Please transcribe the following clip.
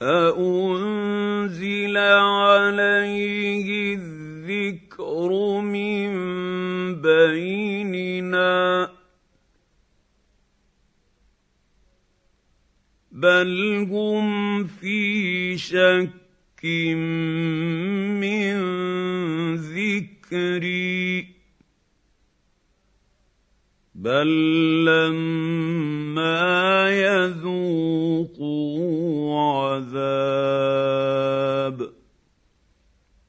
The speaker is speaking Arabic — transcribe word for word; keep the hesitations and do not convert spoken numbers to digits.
أأنزل عليه الذكر من بيننا بل هم في شك من ذكري بل لما يذوقوا عذاب